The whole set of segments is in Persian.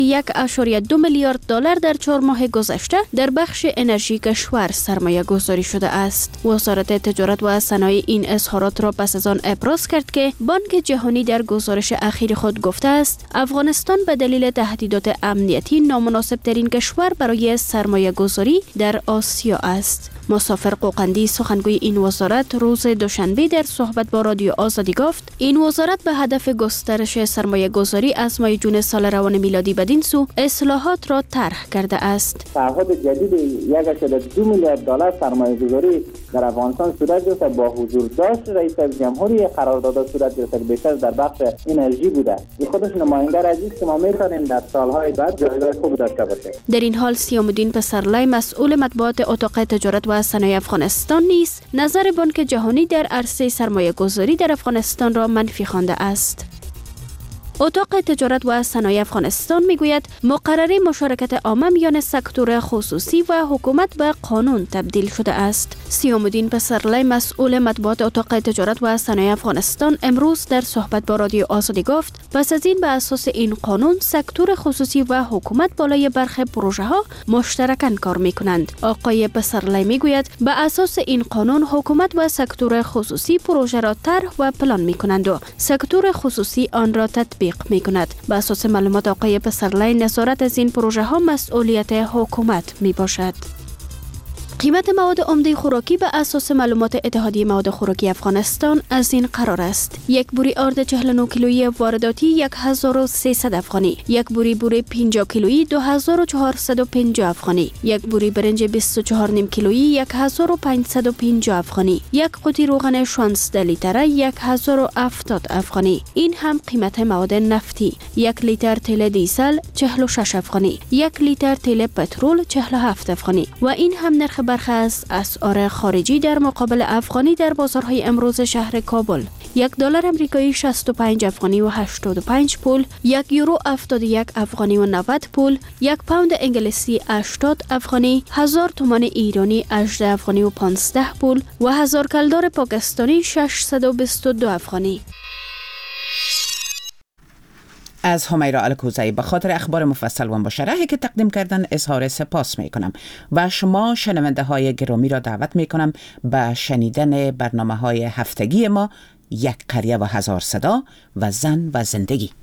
1.2 میلیارد دلار در 4 ماه گذشته در بخش انرژی کشور سرمایه گذاری شده است. وزارت تجارت و صنایع این اظهارات را پس از آن ابراز کرد که بانک جهانی در گزارش اخیر خود گفته است افغانستان به دلیل تهدیدات امنیتی نامناسب ترین کشور برای سرمایه گذاری در آسیا است. مسافر قوقندی سخنگوی این وزارت روز دوشنبه در صحبت با رادیو آزادی گفت این وزارت به هدف گسترش سرمایه گذاری از ماه جون سال روان میلادی بدین سو اصلاحات را طرح کرده است. تعهد جدید 1.2 میلیارد دلار سرمایه گذاری در افغانستان صورت گرفته با حضور داشت رئیس جمهوری قرارداد صورت گرفته بیشتر در بخش انرژی بوده. این خودش نماینده عزیز که ما میتونیم در سالهای بعد جایگاه خوب داشته باشیم. در این حال سیام‌الدین پسرلی مسئول مطبوعات اتاق تجارت و صنایع افغانستان نیز نظر بانک جهانی در عرصه سرمایه گذاری در افغانستان را منفی خوانده است. اتاق تجارت و صنایع افغانستان میگوید مقرره مشارکت عامه میان سکتور خصوصی و حکومت به قانون تبدیل شده است. سیام‌الدین پسرلی مسئول مطبوعات اتاق تجارت و صنایع افغانستان امروز در صحبت با رادیو آزادی گفت پس از این به اساس این قانون سکتور خصوصی و حکومت بالای برخی پروژه ها مشترکاً کار میکنند. آقای پسرلی میگوید به اساس این قانون حکومت و سکتور خصوصی پروژه را طرح و پلان میکنند و سکتور خصوصی آن را تطبیق می کند. به اساس معلومات آقای پسرلی نظارت از این پروژه ها مسئولیت حکومت می باشد. قیمت مواد عمده خوراکی به اساس معلومات اتحادیه مواد خوراکی افغانستان از این قرار است: یک بوری آرد 49 کیلویی وارداتی 1300 افغانی، یک بوری 50 کیلویی 2450 افغانی، یک بوری برنج 24 نیم کیلویی 1550 افغانی، یک قوطی روغن 16 لیتره 1070 افغانی. این هم قیمت مواد نفتی: یک لیتر تیل دیزل 46 افغانی، یک لیتر تیل پترول 47 افغانی و این هم نرخ برخی از اسعار خارجی در مقابل افغانی در بازارهای امروز شهر کابل: یک دلار امریکایی 65 افغانی و 85 پول، یک یورو 71 افغانی و 90 پول، یک پوند انگلیسی 80 افغانی، 1000 تومان ایرانی 18 افغانی و 15 پول و 1000 کلدار پاکستانی 622 افغانی. از همیرا الکوزی به خاطر اخبار مفصل و مشرحی که تقدیم کردن اظهار سپاس می کنم و شما شنونده های گرامی را دعوت می کنم به شنیدن برنامه های هفتگی ما یک قریه و هزار صدا و زن و زندگی.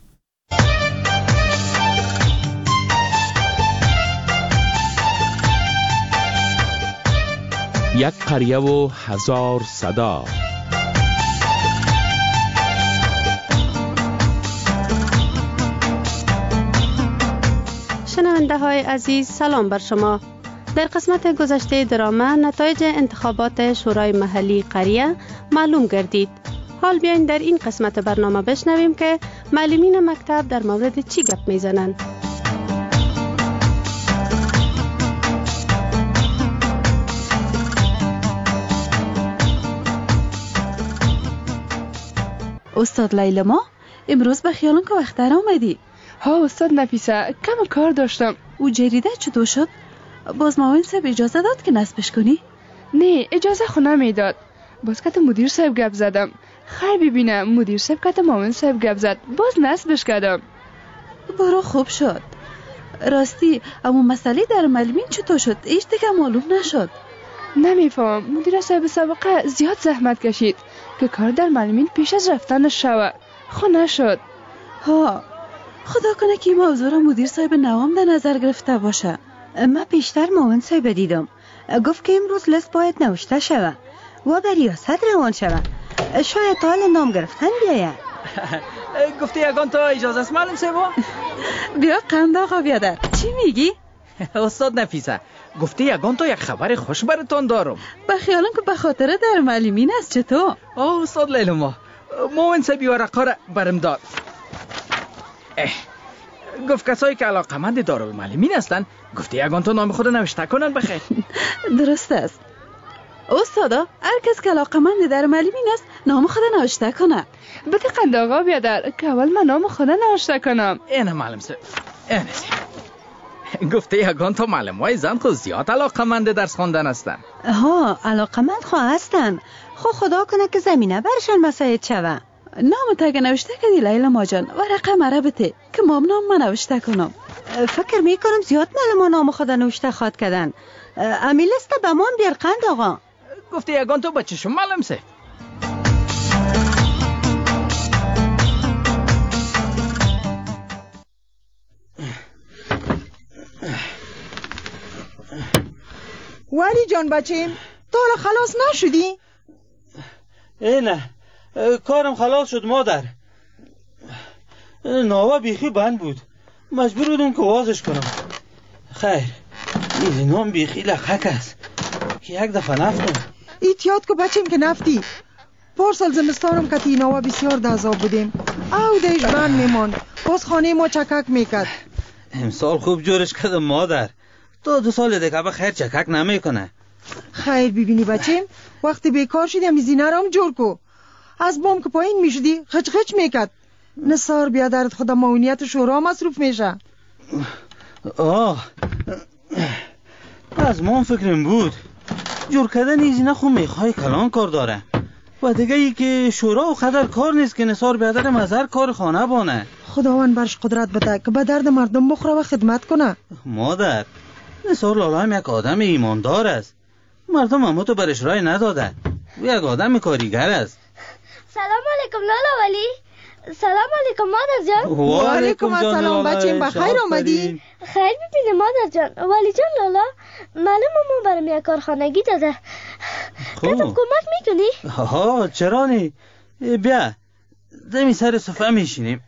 یک قریه و هزار صدا. شنونده های عزیز، سلام بر شما. در قسمت گذشته درامه نتایج انتخابات شورای محلی قریه معلوم گردید. حال بیاین در این قسمت برنامه بشنویم که معلمین مکتب در مورد چی گپ میزنند. استاد لیلا، امروز به خیالون که وقت‌تر آمدی. ها استاد نفیسه، کم کار داشتم. او جریده چطور شد؟ باز معاون صاحب اجازه داد که نصبش کنی؟ نه، اجازه خو نمیداد. باز که مدیر صاحب گپ زدم. خیر ببینم، مدیر صاحب که معاون صاحب گپ زد، باز نصبش کردم. برو خوب شد. راستی اما مسئله در معلمین چطور شد؟ هیچ دیگه معلوم نشد. نمیفهم. مدیر صاحب سابقه زیاد زحمت کشید که کار در معلمین پیش از رفتنش شود. خو نشد. ها، خدا کنه که این موضوع را مدیر صاحب نوام در نظر گرفته باشه. من پیشتر معاون صاحب دیدم، گفت که امروز لیست باید نوشته شود و به ریاست روان شود. شاید حال نام گرفتن بیاید. گفته یگان تا اجازه است معلم صاحب؟ بیا قند آقا بیادر، چی میگی؟ استاد نفیسه، گفته یگان تا یک خبر خوش براتون دارم. به خیالم که به خاطر در معلمین است. چطور؟ استاد لیلا، معاون صاحب ورقه را برم داد. گفت کسایی که علاقمند دارالمعلمین هستند، گفته یگان تا نام خود نوشته کنن بخیر. درست است استادا، هر کس که علاقمند دارالمعلمین است نام خود نوشته کنه. بده قند آقا بیادر که اول من نام خود نوشته کنم. اینه معلم صاحب، اینه. گفته یگان تا معلمای زن خود زیاد علاقمند درس خواندن هستند. ها، علاقمند خو هستند. خدا کنه که زمینه برشان مساعد شوه. نام تاگه نوشته کدی لیلا جان ورقه مره بته که مام نام من نوشته کنم. فکر میکنم زیاد مال ما نام خدا نوشته خواد کردن. امیل است به مان بیار قند آقا. گفته یگان تو بچه شما معلم سه. ولی جان بچیم تو حالا خلاص نشدی؟ نه کارم خلاص شد مادر. ناوا بیخی بند بود، مجبور بودم که وازش کنم. خیر این نام بیخی لخک است که یک دفعه نفتم. ایتیاد که بچیم که نفتی. پارسال زمستانم که تی ناوا بسیار دازاب بودیم او دیش بند میماند، باز خانه ما چکک میکرد. امسال خوب جورش کردم مادر، تا 2 سال دیگه به خیر چکک نمیکنه. خیر ببینی بچیم وقتی بیکار شدی همی زینه رام جور کو، از بام که پایین میشدی خچ خچ میکرد. نثار بیادرت خدا معاونیت شورا مصروف میشه. از ما فکرم بود جور کردن این زینه خو میخوای کلان کار داره و دیگه ای که شورا و خدر کار نیست که نثار بیادر مزر کار خانه بانه. خداوند برش قدرت بده که به درد مردم بخوره و خدمت کنه. مادر نثار لالا هم یک آدم ایماندار است، مردم هم تو برش رای نداده، یک آدم کاریگر است. سلام علیکم لالا ولی. سلام علیکم مادر جان. و علیکم السلام بچیم بخیر آمدی. خیر ببینه مادر جان. ولی جان لالا معلوم ما برام یک کارخانگی داده، کتم کمک میکنی؟ چرا نی؟ بیا دمی سر صفحه میشینیم.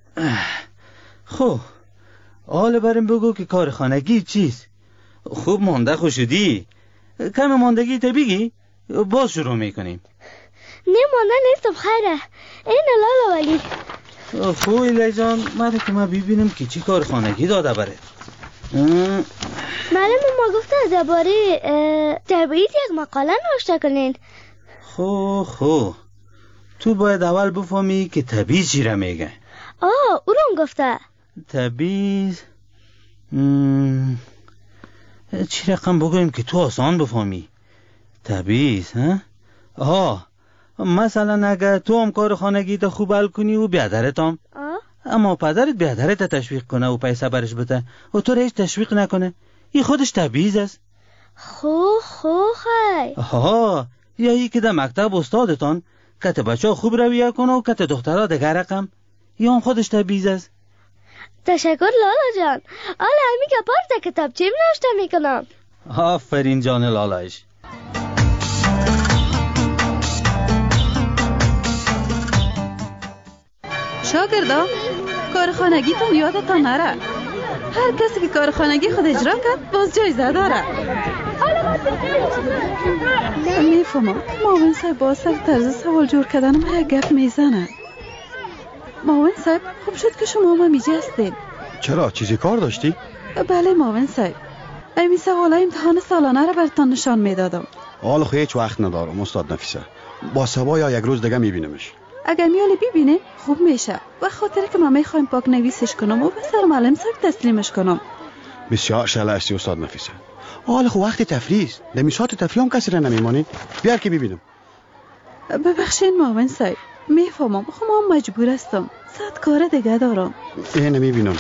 خب حالا بریم بگو که کارخانگی چیست؟ خوب مانده خوشدی؟ کم ماندگی تا بگی باز شروع میکنیم. نه مانده نیستم خیره. این لالا ولی. خوب ایلی جان مره که ما ببینم که چی کارخانگی داده بره. معلم ما گفته درباره تبعید یک مقاله نوشته کنین. خب تو باید اول بفهمی که تبعیض چی را میگه. او رو گفته تبعیض چی رقم بگویم که تو آسان بفهمی. تبعیض مثلا اگه تو هم کار خانگی تا خوب حل کنی و بیادرت هم، اما پدرت بیادرت تشویق کنه و پیسه برش بده و تو هیچ تشویق نکنه، این خودش تبعیض است. خیر. یا ای که در مکتب استادتان کت بچه خوب رویه کنه و کت دخترها دیگر رقم، یا هم خودش تبعیض است. تشکر لالا جان. حالا همی که پارت کتاب چیم نوشته میکنم. آفرین جان لالایش. شاگردا کارخانگیتون یادتان نره، هر کسی که کارخانگی خود اجرا کرد باز جایزه داره. میفهمم معاون صاحب با سر طرز سوال جور کردن ما یک گپ میزنه. معاون صاحب خوب شد که شما هم میجی هستین. چرا چیزی کار داشتی؟ بله معاون صاحب، ایمی سوالا امتحان سالانه رو برتان نشان میدادم. حالا خو هیچ وقت ندارم استاد نفیسه، با سبا یا یک روز دیگه میبینمش. اگر میالی ببینه خوب میشه، و خاطر که من میخوایم پاک نویسش کنم و به سر معلم صاحب تسلیمش کنم. بسیار شلستی استاد نفیسه. حالا خو وقت تفریح است، دمیسات تفریح هم کسی را نمیمانید. بیار که ببینم. ببخشین معاون صاحب، میفهمم خب من مجبور هستم، 100 کار دیگه دارم. اینو میبینم.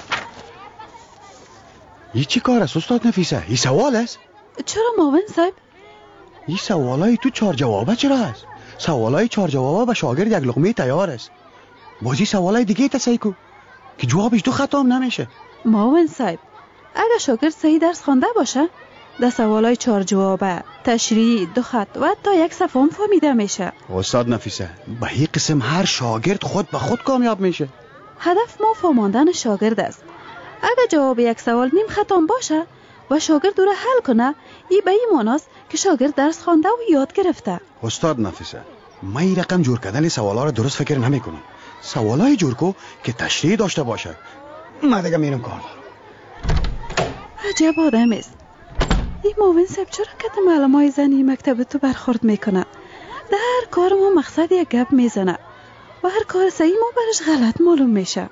این چی کار است استاد نفیسه؟ این سوال است؟ چرا معاون صاحب؟ این سوالای تو 4 جوابه چرا است؟ سوالای 4 جوابه به شاگرد یک لقمه تیار است. بازی سوالای دیگه تصحیح کو که جوابش 2 خطا هم نمیشه. معاون صاحب اگر شاگرد صحیح درس خوانده باشه در سوالای 4 جوابه تشریح 2 خط و تا 1 صفحه هم فهمیده میشه. استاد نفیسه به این قسم هر شاگرد خود به خود کامیاب میشه. هدف ما فهماندن شاگرد است. اگر جواب 1 سوال نیم خطا باشه و شاگرد رو حل کنه، این به این معناست که شاگرد درس خوانده و یاد گرفته. استاد نفیسه من این رقم جور کردن سوالا رو درست فکر نمی کنم. سوالای جور کو که تشریح داشته باشه. من دیگه میرم کار دارم. عجب آدم است این معاون صاحب. چرا که معلمای زنی مکتب تو برخورد میکنه؟ در هر کار ما مقصد یک گپ میزنه و هر کار صحیح ما برش غلط معلوم میشه.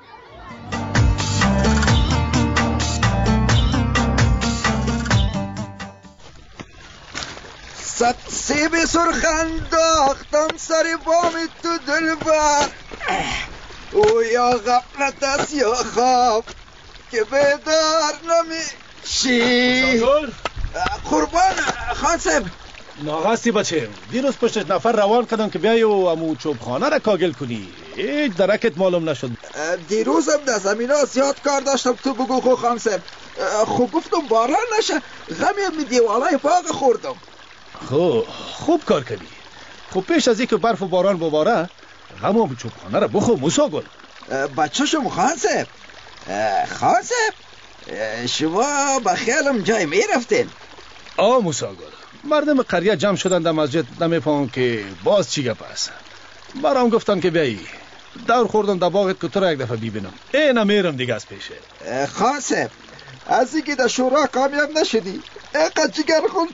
صد سیب سرخ انداختم سر بام تو دلبر، او یا غفلت است یا خواب که بیدار نمیشی. قربان خان صاحب. ناغستی بچه، دیروز پشت نفر روان کردم که بیایی و امو چوبخانه را کاگل کنی. هیچ درکت معلوم نشد. دیروزم در زمین ها زیاد کار داشتم. تو بگو خو خان صاحب. خب گفتم باران نشه، غمی دیوالای باغ خوردم. خوب کار کردی. خب پیش از اینکه برف و باران بباره غم و چوبخانه را بخو موسی گل. بچه شما خان صاحب. خان صاحب شما با خیالم جای می رفتین. موسی گل، مردم قریه جمع شدن در مسجد، نمیفهمم که باز چی گپ است. برام گفتن که بیایی دور خوردم در باغت که تو را یک دفعه ببینم. نمیرم دیگه از پیشه. خان صاحب از اینکه در شورا کامیاب نشدی اینقدر جگرخون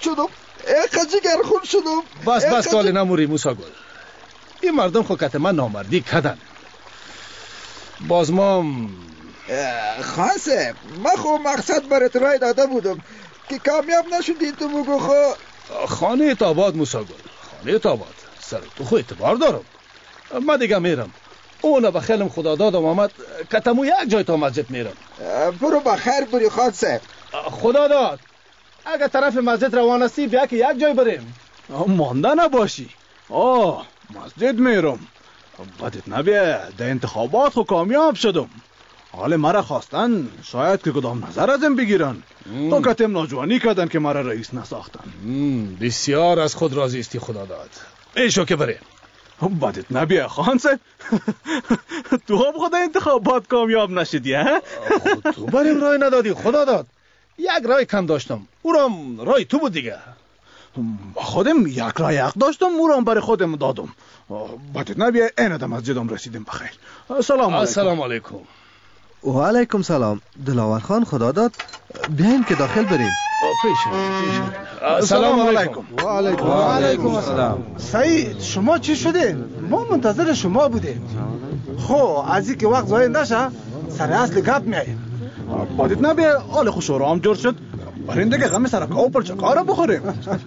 شدم. بس کال نموری موسی گل. این مردم خو کت من نامردی کدن. باز مام خان صاحب من خو مقصد برات رای داده بودم که کامیاب نشدی. تو بگو خو خانه آباد موسی گل، خانه آباد. سر تو خو اعتبار دارم. من دیگه میرم. اون بخیلم خدا دادم آمد کتمو یک جای تا مسجد میرم. برو بخیر بری خان صاحب. خدا داد اگه طرف مسجد روان هستی بیا که یک جای بریم. مانده نباشی. مسجد میرم. بدت نبیه در انتخابات خو کامیاب شدم. حال مرا خواستن شاید که کدام نظر ازم بگیرن. تو کتم ناجوانی کردن که مرا رئیس نساختن. بسیار از خود راضی استی خدا داد. ایشو که بریم. بدت نبیه خان صاحب. تو هم خدا انتخابات کامیاب نشدی ها؟ تو بریم رای ندادی خدا داد. یک رای کم داشتم، اونم رای تو بود دیگه. خودم یک رای حق داشتم، اونم برای خودم دادم. بدت نبیه اینه در مسجدم رسیدیم بخیر. سلام علیکم. و علیکم سلام. دلاور خان خدا داد بیاین که داخل بریم. سلام علیکم. و علیکم السلام. سعید شما چی شده؟ ما منتظر شما بودیم. خب از اینکه وقت ضایع نشه سر اصل گپ میاییم. بدت نبیه حال خوش آرام جور شد. برین دیگه غم سرکا و پرچکا را بخوریم.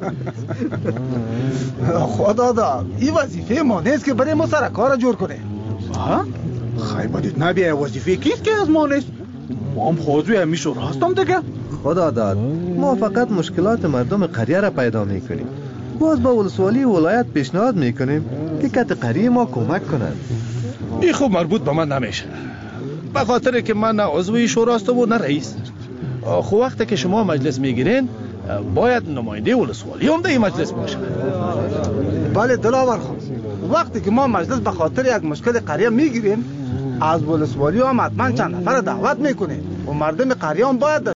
خدا داد این وظیفه ما نیست که بریم ما سرکا را جور کنیم. خیلی بدت نبیه وظیفه کیست که از ما نیست؟ ما هم خوضوی همیشه راستم دیگه. خدا داد ما فقط مشکلات مردم قریه را پیدا میکنیم. باز با ولسوالی ولایت پیشنهاد میکنیم که کت قریه ما کمک کنند. این خوب مربوط به من نمیشه، به خاطر که من نه عضوی شورا هستم و نه رئیس. خب وقتی که شما مجلس میگیرین باید نماینده ولسوالی هم در این مجلس باشه. بله دلاور خان، وقتی که ما مجلس به خاطر یک مشکل قریه میگیریم از ولسوالی هم حتما چند نفر دعوت میکنیم و مردم قریه هم باید